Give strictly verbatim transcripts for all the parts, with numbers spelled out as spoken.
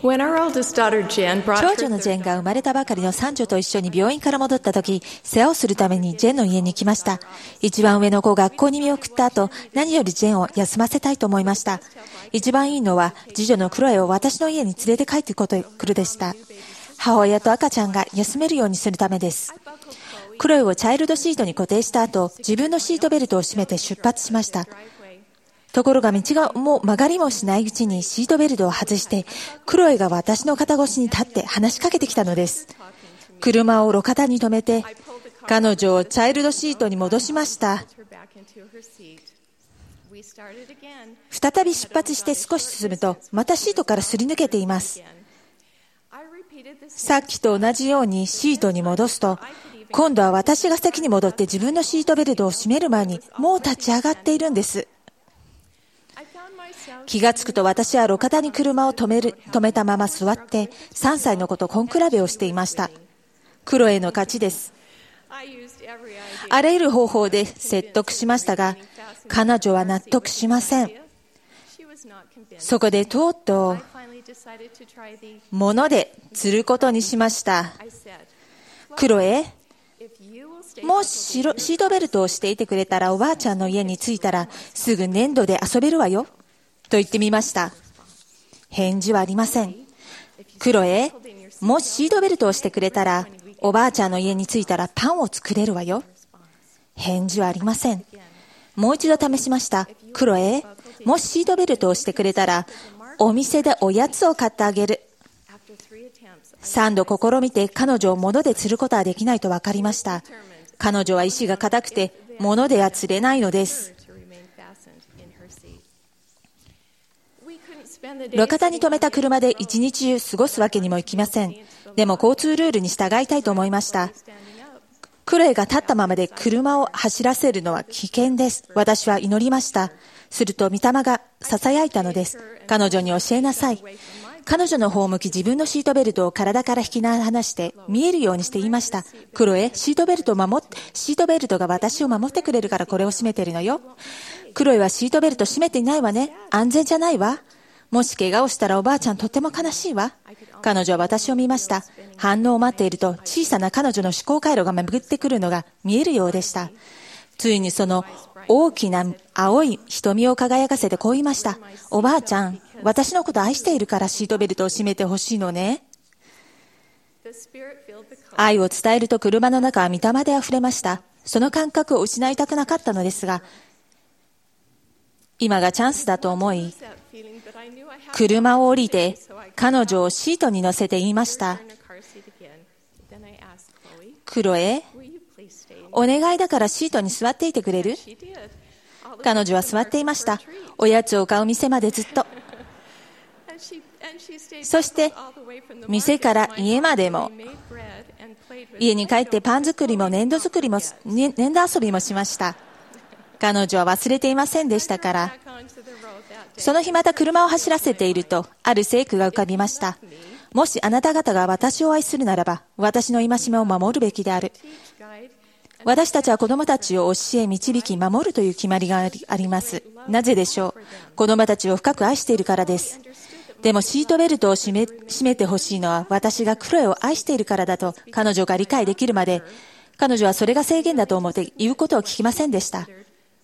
When our oldest daughter Jen brought 長 her 女のジェンが生まれたばかりの三女と一緒に病院から戻った時、世話をするためにジェンの家に来ました。一番上の子を学校に見送った後、何よりジェンを休ませたいと思いました。一番いいのは、次女のクロエを私の家に連れて帰ってくるでした。母親と赤ちゃんが休めるようにするためです。クロエをチャイルドシートに固定した後、自分のシートベルトを締めて出発しました。ところが道がもう曲がりもしないうちにシートベルトを外して、クロエが私の肩越しに立って話しかけてきたのです。車を路肩に止めて、彼女をチャイルドシートに戻しました。再び出発して少し進むと、またシートからすり抜けています。さっきと同じようにシートに戻すと、今度は私が先に戻って自分のシートベルトを締める前にもう立ち上がっているんです。気がつくと私は路肩に車を止める、止めたまま座ってさんさいの子とコンクラベをしていました。クロエの勝ちです。あらゆる方法で説得しましたが、彼女は納得しません。そこでとうとう物で釣ることにしました。クロエ、もしシートベルトをしていてくれたらおばあちゃんの家に着いたらすぐ粘土で遊べるわよと言ってみました。返事はありません。クロエ、もしシートベルトをしてくれたらおばあちゃんの家に着いたらパンを作れるわよ。返事はありません。もう一度試しました。クロエ、もしシートベルトをしてくれたらお店でおやつを買ってあげる。三度試みて彼女を物で釣ることはできないと分かりました。彼女は意志が固くて物では釣れないのです。路肩に止めた車で一日中過ごすわけにもいきません。でも交通ルールに従いたいと思いました。クロエが立ったままで車を走らせるのは危険です。私は祈りました。すると御霊が囁いたのです。彼女に教えなさい。彼女の方を向き自分のシートベルトを体から引き離して見えるようにして言いました。クロエ、シートベルトを守って、シートベルトが私を守ってくれるからこれを締めてるのよ。クロエはシートベルト締めていないわね。安全じゃないわ。もし怪我をしたらおばあちゃんとっても悲しいわ。彼女は私を見ました。反応を待っていると小さな彼女の思考回路が巡ってくるのが見えるようでした。ついにその大きな青い瞳を輝かせてこう言いました。おばあちゃん、私のこと愛しているからシートベルトを締めてほしいのね。愛を伝えると車の中は御霊であふれました。その感覚を失いたくなかったのですが、今がチャンスだと思い、車を降りて彼女をシートに乗せて言いました。クロエ、お願いだからシートに座っていてくれる？彼女は座っていました。おやつを買う店までずっと。そして店から家までも、家に帰ってパン作りも粘土作りも粘土遊びもしました。彼女は忘れていませんでしたから。その日また車を走らせていると、ある聖句が浮かびました。もしあなた方が私を愛するならば、私の戒めを守るべきである。私たちは子供たちを教え、導き、守るという決まりがあります。なぜでしょう？子供たちを深く愛しているからです。でもシートベルトを締め、締めてほしいのは私がクロエを愛しているからだと彼女が理解できるまで、彼女はそれが制限だと思って言うことを聞きませんでした。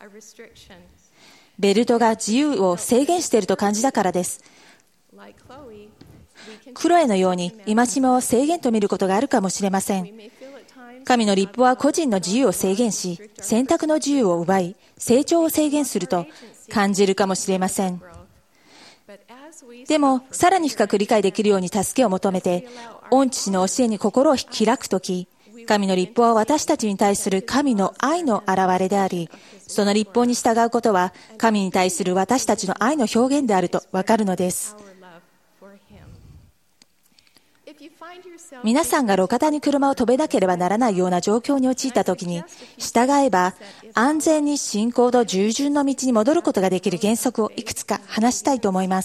ベルトが自由を制限していると感じたからです。クロエのように戒めを制限と見ることがあるかもしれません。神の律法は個人の自由を制限し、選択の自由を奪い、成長を制限すると感じるかもしれません。でも、さらに深く理解できるように助けを求めて、御父の教えに心を開くとき、神の律法は私たちに対する神の愛の表れであり、その律法に従うことは神に対する私たちの愛の表現であるとわかるのです。皆さんが路肩に車を止めなければならないような状況に陥ったときに、従えば安全に信仰と従順の道に戻ることができる原則をいくつか話したいと思います。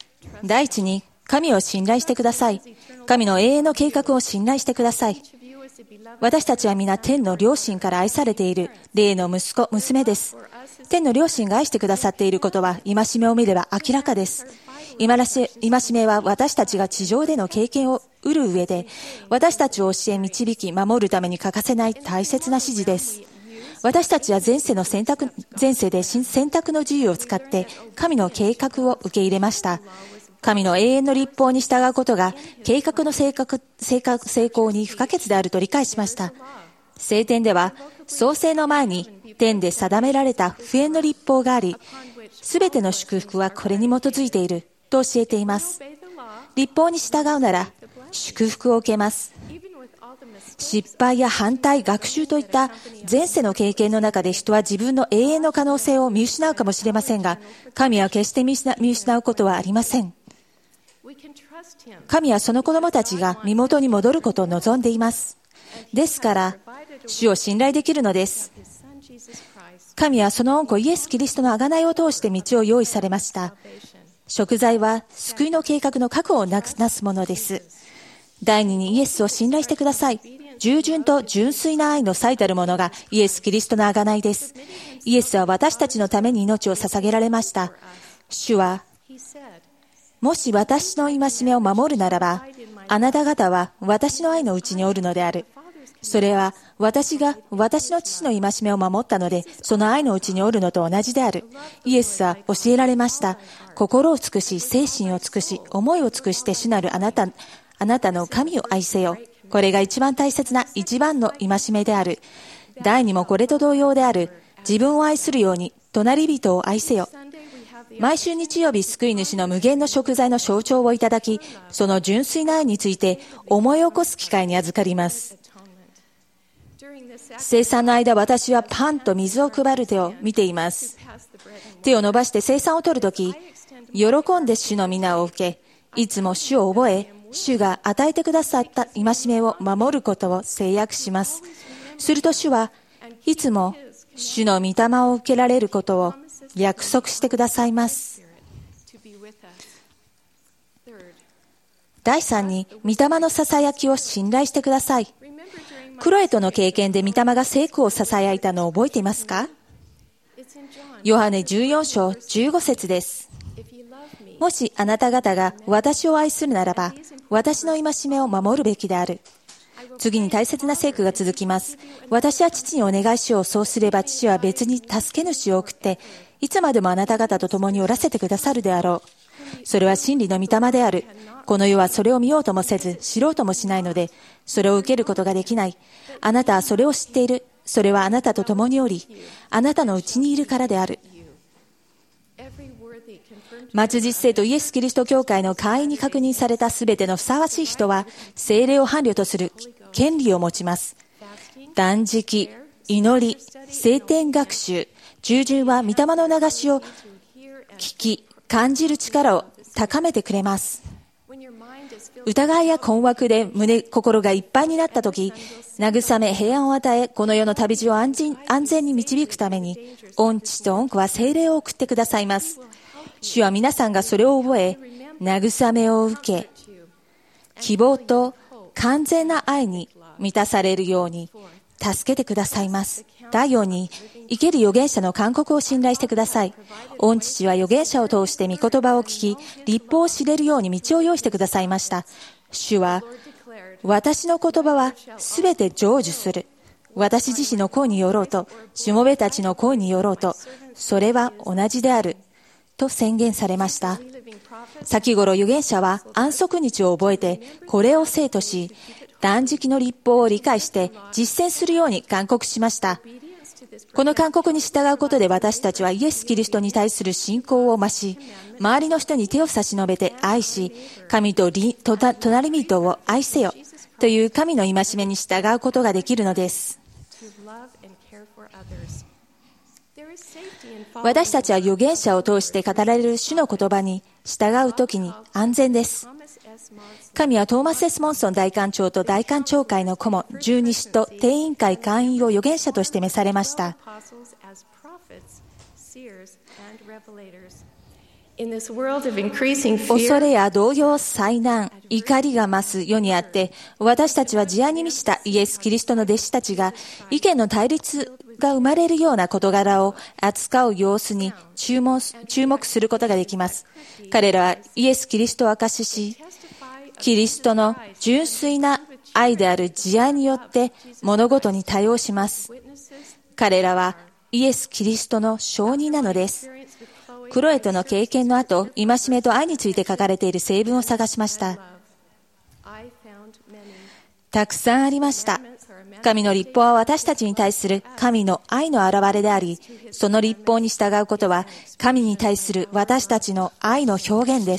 第一に、神を信頼してください。神の永遠の計画を信頼してください。 私たちは皆天の両親から愛されている霊の息子、娘です。天の両親が愛してくださっていることは、戒めを見れば明らかです。戒めは私たちが地上での経験を得る上で、私たちを教え導き、守るために欠かせない大切な指示です。私たちは前世の選択、前世で選択の自由を使って、神の計画を受け入れました。神の永遠の律法に従うことが、計画の成功成功に不可欠であると理解しました。聖典では、創世の前に天で定められた不縁の律法があり、すべての祝福はこれに基づいていると教えています。律法に従うなら、祝福を受けます。失敗や反対、学習といった前世の経験の中で人は自分の永遠の可能性を見失うかもしれませんが、神は決して見失うことはありません。神はその子供たちが身元に戻ることを望んでいます。ですから、主を信頼できるのです。神はその恩子イエス・キリストの贖いを通して道を用意されました。贖罪は救いの計画の確保をなすものです。第二にイエスを信頼してください。従順と純粋な愛の最たるものがイエス・キリストの贖いです。イエスは私たちのために命を捧げられました。主は、もし私の戒めを守るならば、あなた方は私の愛のうちにおるのである。それは私が私の父の戒めを守ったので、その愛のうちにおるのと同じである。イエスは教えられました。心を尽くし、精神を尽くし、思いを尽くして主なるあなた、あなたの神を愛せよ。これが一番大切な一番の戒めである。第二もこれと同様である。自分を愛するように、隣人を愛せよ。毎週日曜日、救い主の無限の食材の象徴をいただき、その純粋な愛について思い起こす機会に預かります。聖餐の間、私はパンと水を配る手を見ています。手を伸ばして聖餐を取るとき、喜んで主の皆を受け、いつも主を覚え、主が与えてくださった戒めを守ることを制約します。すると主はいつも主の御霊を受けられることを約束してくださいます。第三に、御霊のささやきを信頼してください。クロエとの経験で御霊が聖句をささやいたのを覚えていますか？ヨハネじゅうよん章じゅうご節です。もしあなた方が私を愛するならば、私の戒めを守るべきである。次に大切な聖句が続きます。私は父にお願いしよう。そうすれば父は別に助け主を送って、いつまでもあなた方と共におらせてくださるであろう。それは真理の御霊である。この世はそれを見ようともせず、知ろうともしないので、それを受けることができない。あなたはそれを知っている。それはあなたと共におり、あなたのうちにいるからである。末日聖とイエス・キリスト教会の会員に確認されたすべてのふさわしい人は、聖霊を伴侶とする権利を持ちます。断食、祈り、聖典学習、従順は御霊の流しを聞き、感じる力を高めてくれます。疑いや困惑で胸、心がいっぱいになったとき、慰め、平安を与え、この世の旅路を安全、安全に導くために、御父と御子は聖霊を送ってくださいます。主は皆さんがそれを覚え、慰めを受け、希望と完全な愛に満たされるように助けてくださいます。第四に、生ける預言者の勧告を信頼してください。御父は預言者を通して御言葉を聞き、律法を知れるように道を用意してくださいました。主は、私の言葉はすべて成就する。私自身の声によろうと、しもべたちの声によろうと、それは同じである。と宣言されました。先頃預言者は安息日を覚えて、これを生徒し、断食の律法を理解して実践するように勧告しました。この勧告に従うことで私たちはイエス・キリストに対する信仰を増し、周りの人に手を差し伸べて愛し、神と隣人を愛せよという神の戒めに従うことができるのです。私たちは預言者を通して語られる主の言葉に従うときに安全です。神はトーマス・エス・モンソン大官長と大官長会の顧問、十二使徒、定員会会員を預言者として召されました。 In this world of increasing 恐 fear, れや動揺、災難、怒りが増す世にあって、私たちは慈愛に満ちたイエス・キリストの弟子たちが、意見の対立が生まれるような事柄を扱う様子に注目、注目することができます。彼らはイエス・キリストを証しし、キリストの純粋な愛である慈愛によって物事に対応します。彼らはイエス・キリストの証人なのです。クロエとの経験の後、戒めと愛について書かれている聖文を探しました。たくさんありました。神の律法は私たちに対する神の愛の表れであり、その律法に従うことは神に対する私たちの愛の表現です。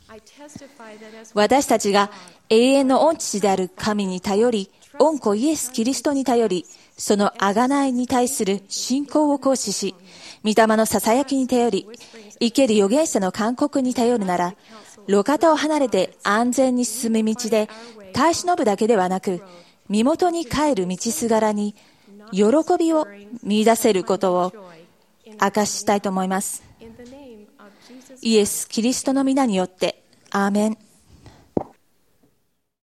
私たちが永遠の御父である神に頼り、御子イエス・キリストに頼り、その贖いに対する信仰を行使し、御霊のささやきに頼り、生ける預言者の勧告に頼るなら、路肩を離れて安全に進む道で耐え忍ぶだけではなく、身元に帰る道すがらに喜びを見出せることを明かしたいと思います。イエス・キリストの皆によって、アーメン。